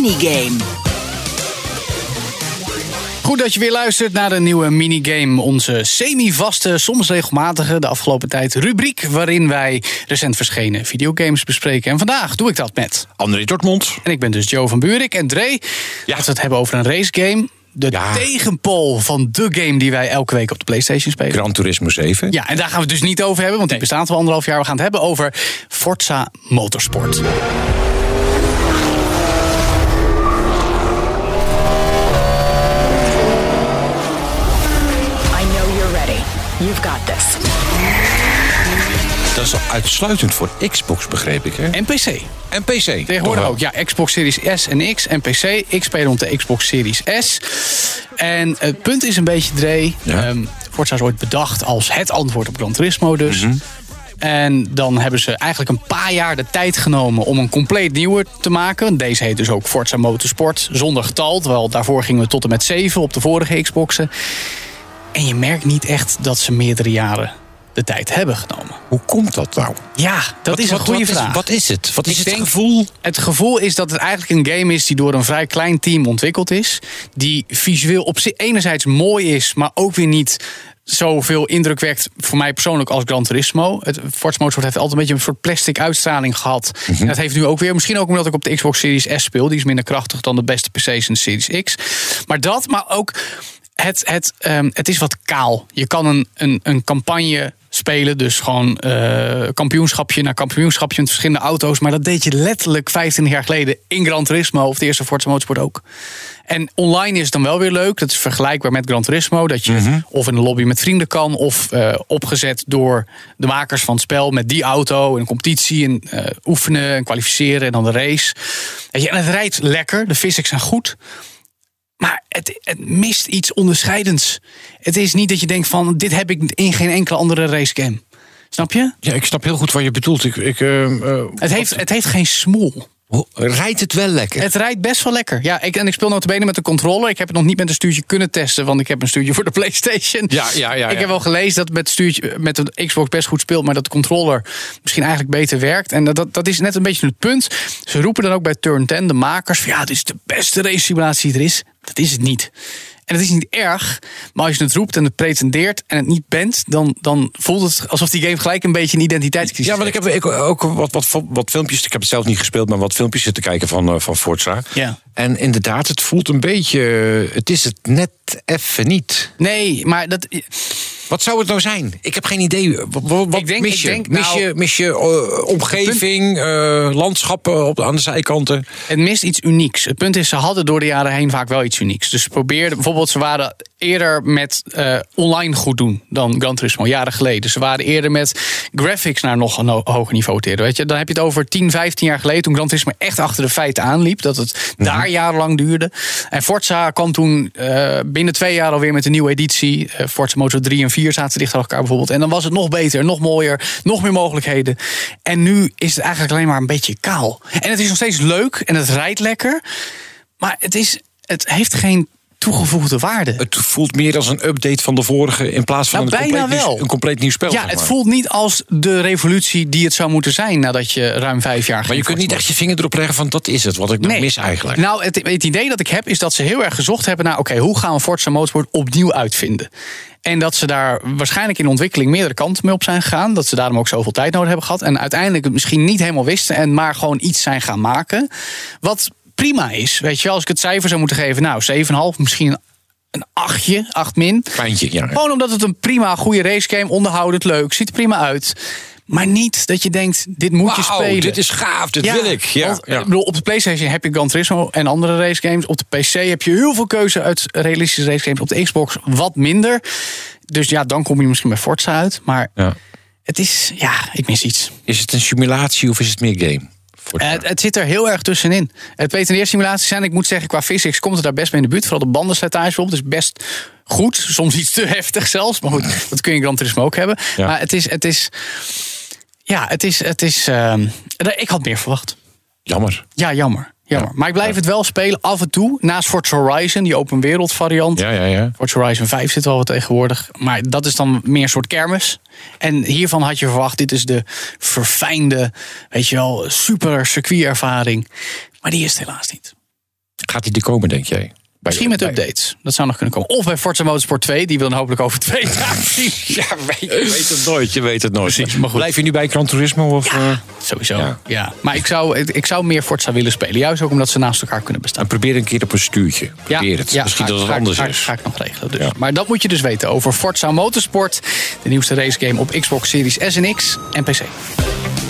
minigame. Goed dat je weer luistert naar de nieuwe minigame. Onze semi-vaste, soms regelmatige, de afgelopen tijd rubriek, waarin wij recent verschenen videogames bespreken. En vandaag doe ik dat met André Dortmund. En ik ben dus Joe van Buurik. En Dre, als we het hebben over een racegame, de tegenpool van de game die wij elke week op de PlayStation spelen. Gran Turismo 7. Ja, en daar gaan we het dus niet over hebben, want die bestaat al 1,5 jaar. We gaan het hebben over Forza Motorsport. You've got this. Dat is uitsluitend voor Xbox, begreep ik, hè? En PC. En PC. Tegenwoordig ook, ja. Xbox Series S en X en PC. Ik speel op de Xbox Series S. En het punt is een beetje, Dre... Ja. Forza is ooit bedacht als het antwoord op Gran Turismo dus. Mm-hmm. En dan hebben ze eigenlijk een paar jaar de tijd genomen om een compleet nieuwe te maken. Deze heet dus ook Forza Motorsport, zonder getal. Terwijl daarvoor gingen we tot en met 7 op de vorige Xboxen. En je merkt niet echt dat ze meerdere jaren de tijd hebben genomen. Hoe komt dat nou? Ja, dat is een goede vraag. Wat is het? Wat is het gevoel? Het gevoel is dat het eigenlijk een game is die door een vrij klein team ontwikkeld is. Die visueel op zich enerzijds mooi is, maar ook weer niet zoveel indruk wekt voor mij persoonlijk als Gran Turismo. Het Forza Motorsport heeft altijd een beetje een soort plastic uitstraling gehad. Mm-hmm. En dat heeft nu ook weer. Misschien ook omdat ik op de Xbox Series S speel. Die is minder krachtig dan de beste PC's en de Series X. Maar ook... Het is wat kaal. Je kan een campagne spelen, dus gewoon kampioenschapje na kampioenschapje met verschillende auto's. Maar dat deed je letterlijk 25 jaar geleden in Gran Turismo of de eerste Forza Motorsport ook. En online is het dan wel weer leuk. Dat is vergelijkbaar met Gran Turismo. Dat je of in een lobby met vrienden kan, of opgezet door de makers van het spel met die auto, een competitie en oefenen en kwalificeren en dan de race. En het rijdt lekker, de physics zijn goed. Maar het mist iets onderscheidends. Het is niet dat je denkt van, dit heb ik in geen enkele andere racegame. Snap je? Ja, ik snap heel goed wat je bedoelt. Het heeft geen smoel. Rijdt het wel lekker? Het rijdt best wel lekker. Ja, ik speel nota bene met een controller. Ik heb het nog niet met een stuurtje kunnen testen, want ik heb een stuurtje voor de PlayStation. Ja. Ik heb wel gelezen dat met de Xbox best goed speelt, maar dat de controller misschien eigenlijk beter werkt. En dat is net een beetje het punt. Ze roepen dan ook bij Turn 10, de makers, van dit is de beste race simulatie die er is. Dat is het niet. En het is niet erg, maar als je het roept en het pretendeert en het niet bent, dan voelt het alsof die game gelijk een beetje een identiteitscrisis heeft. Ja, want ik heb ook wat filmpjes, ik heb het zelf niet gespeeld, maar wat filmpjes zitten kijken van Forza. Ja. En inderdaad, het voelt een beetje, het is het net even niet. Nee, maar dat... Wat zou het nou zijn? Ik heb geen idee. Wat mis je omgeving, landschappen aan de zijkanten? Het mist iets unieks. Het punt is, ze hadden door de jaren heen vaak wel iets unieks. Dus ze probeerden, bijvoorbeeld, ze waren eerder met online goed doen dan Gran Turismo, jaren geleden. Ze waren eerder met graphics naar nog een hoger niveau te heren. Weet je? Dan heb je het over 10, 15 jaar geleden, toen Gran Turismo echt achter de feiten aanliep, dat het daar jarenlang duurde. En Forza kwam toen binnen 2 jaar alweer met een nieuwe editie. Forza Motorsport 3 en 4 zaten dicht aan elkaar bijvoorbeeld. En dan was het nog beter, nog mooier, nog meer mogelijkheden. En nu is het eigenlijk alleen maar een beetje kaal. En het is nog steeds leuk en het rijdt lekker. Maar het heeft geen toegevoegde waarde. Het voelt meer als een update van de vorige in plaats van een compleet nieuw spel. Ja, het voelt niet als de revolutie die het zou moeten zijn nadat je ruim 5 jaar... Maar je kunt niet echt je vinger erop leggen van dat is het, wat ik nou mis eigenlijk. Nou, het idee dat ik heb is dat ze heel erg gezocht hebben naar hoe gaan we Forza Motorsport opnieuw uitvinden. En dat ze daar waarschijnlijk in de ontwikkeling meerdere kanten mee op zijn gegaan. Dat ze daarom ook zoveel tijd nodig hebben gehad. En uiteindelijk het misschien niet helemaal wisten en maar gewoon iets zijn gaan maken. Wat prima is. Weet je wel, als ik het cijfer zou moeten geven, 7,5, misschien een 8 min. Kleintje, ja. Gewoon omdat het een prima, goede racegame, onderhoudend, leuk, ziet er prima uit. Maar niet dat je denkt, dit moet je spelen. Dit is gaaf, dit wil ik. Ja. Ik bedoel, op de PlayStation heb je Gran Turismo en andere racegames. Op de PC heb je heel veel keuze uit realistische racegames. Op de Xbox wat minder. Dus dan kom je misschien bij Forza uit. Maar het is, ik mis iets. Is het een simulatie of is het meer game? Het zit er heel erg tussenin. Het pretendeersimulaties zijn, ik moet zeggen, qua physics komt het daar best mee in de buurt. Vooral de bandenslijtage bijvoorbeeld is best goed. Soms iets te heftig zelfs. Maar goed, dat kun je in Gran Turismo ook hebben. Ja. Maar het is ik had meer verwacht. Jammer. Ja, jammer. Maar ik blijf het wel spelen af en toe. Naast Forza Horizon, die open wereld variant. Ja. Forza Horizon 5 zit wel wat tegenwoordig. Maar dat is dan meer een soort kermis. En hiervan had je verwacht, dit is de verfijnde, weet je wel, super circuitervaring. Maar die is het helaas niet. Gaat die er komen, denk jij? Misschien met updates. Dat zou nog kunnen komen. Of bij Forza Motorsport 2. Die wil dan hopelijk over 2 jaar zien. Ja, je weet het nooit. Precies, maar goed. Blijf je nu bij Gran Turismo? Of, sowieso. Ja. Maar ik zou meer Forza willen spelen. Juist ook omdat ze naast elkaar kunnen bestaan. En probeer een keer op een stuurtje. Probeer het. Misschien dat het anders is. Ga ik nog regelen. Dus. Ja. Maar dat moet je dus weten over Forza Motorsport. De nieuwste racegame op Xbox Series S en X en PC.